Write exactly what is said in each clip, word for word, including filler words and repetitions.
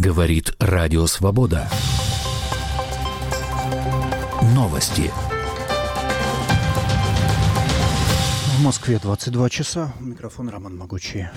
Говорит Радио Свобода. Новости. В Москве двадцать два часа. Микрофон Роман Могучий.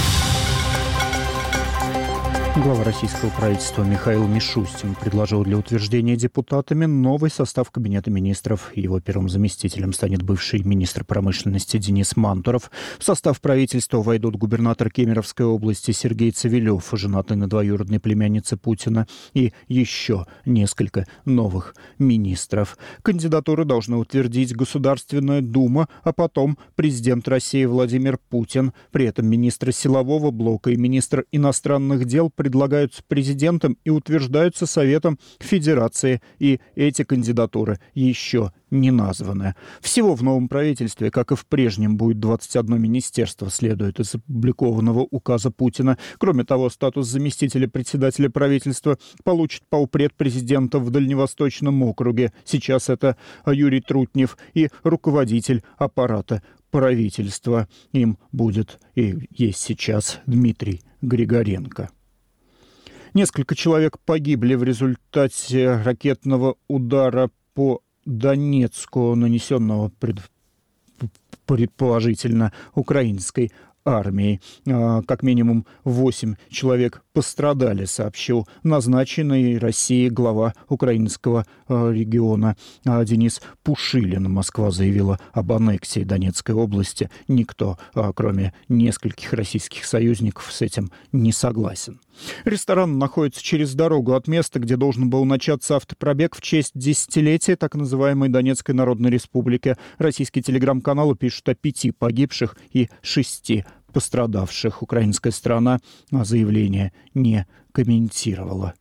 Глава российского правительства Михаил Мишустин предложил для утверждения депутатами новый состав Кабинета министров. Его первым заместителем станет бывший министр промышленности Денис Мантуров. В состав правительства войдут губернатор Кемеровской области Сергей Цивилев, женатый на двоюродной племяннице Путина, и еще несколько новых министров. Кандидатуры должна утвердить Государственная Дума, а потом президент России Владимир Путин. При этом министры силового блока и министр иностранных дел предлагаются президентом и утверждаются Советом Федерации, и эти кандидатуры еще не названы. Всего в новом правительстве, как и в прежнем, будет двадцать одно министерство, следует из опубликованного указа Путина. Кроме того, статус заместителя председателя правительства получит полпред президента в Дальневосточном округе. Сейчас это Юрий Трутнев, и руководитель аппарата правительства. Им будет и есть сейчас Дмитрий Григоренко. Несколько человек погибли в результате ракетного удара по Донецку, нанесенного пред... предположительно украинской армией. Как минимум восемь человек пострадали, сообщил назначенный Россией глава украинского региона Денис Пушилин. Москва заявила об аннексии Донецкой области. Никто, кроме нескольких российских союзников, с этим не согласен. Ресторан находится через дорогу от места, где должен был начаться автопробег в честь десятилетия так называемой Донецкой Народной Республики. Российские телеграм-каналы пишут о пяти погибших и шести пострадавших. Украинская сторона заявление не комментировала.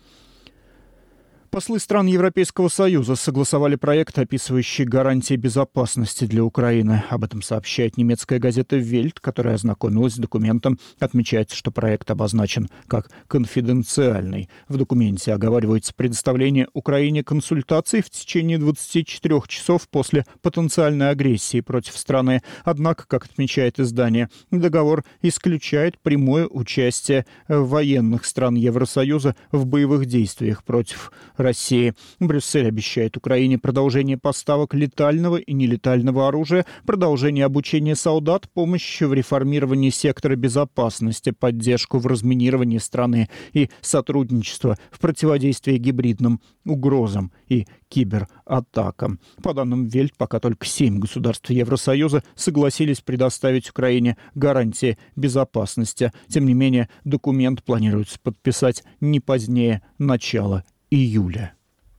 Послы стран Европейского Союза согласовали проект, описывающий гарантии безопасности для Украины. Об этом сообщает немецкая газета «Вельт», которая ознакомилась с документом. Отмечается, что проект обозначен как конфиденциальный. В документе оговаривается предоставление Украине консультаций в течение двадцати четырёх часов после потенциальной агрессии против страны. Однако, как отмечает издание, договор исключает прямое участие военных стран Евросоюза в боевых действиях против России. Брюссель обещает Украине продолжение поставок летального и нелетального оружия, продолжение обучения солдат, помощь в реформировании сектора безопасности, поддержку в разминировании страны и сотрудничество в противодействии гибридным угрозам и кибератакам. По данным Вельт, пока только семь государств Евросоюза согласились предоставить Украине гарантии безопасности. Тем не менее, документ планируется подписать не позднее начала июля.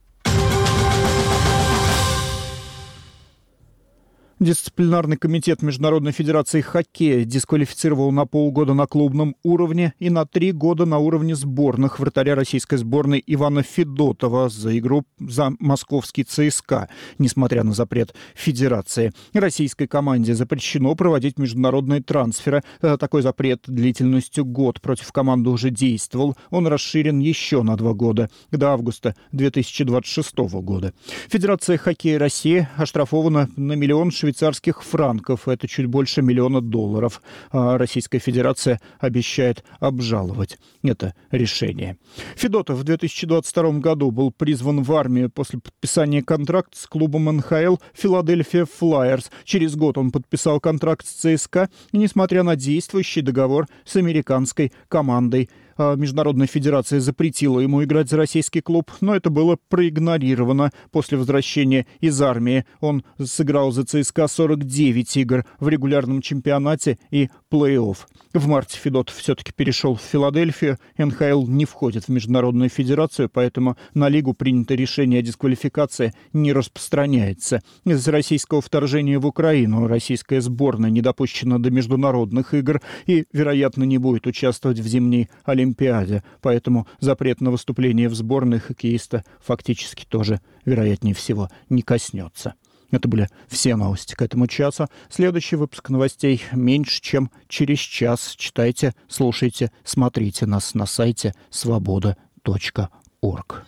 Дисциплинарный комитет Международной федерации хоккея дисквалифицировал на полгода на клубном уровне и на три года на уровне сборных вратаря российской сборной Ивана Федотова за игру за московский ЦСКА. Несмотря на запрет федерации, российской команде запрещено проводить международные трансферы. Такой запрет длительностью год против команды уже действовал. Он расширен еще на два года, до августа две тысячи двадцать шестого года. Федерация хоккея России оштрафована на миллион швейцарских франков. Это чуть больше миллиона долларов. А Российская Федерация обещает обжаловать это решение. Федотов в две тысячи двадцать втором году был призван в армию после подписания контракта с клубом эн ха эл «Филадельфия Флайерс». Через год он подписал контракт с ЦСКА, и, несмотря на действующий договор с американской командой, Международная федерация запретила ему играть за российский клуб, но это было проигнорировано. После возвращения из армии он сыграл за ЦСКА сорок девять игр в регулярном чемпионате и плей-офф. В марте Федотов все-таки перешел в Филадельфию. эн ха эл не входит в Международную федерацию, поэтому на лигу принятое решение о дисквалификации не распространяется. Из-за российского вторжения в Украину российская сборная не допущена до международных игр и, вероятно, не будет участвовать в зимней Олимпиаде. Поэтому запрет на выступление в сборной хоккеиста фактически тоже, вероятнее всего, не коснется. Это были все новости к этому часу. Следующий выпуск новостей меньше, чем через час. Читайте, слушайте, смотрите нас на сайте свобода точка орг.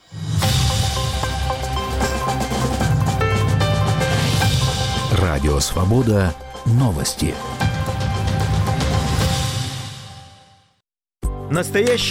Радио Свобода. Новости. Настоящий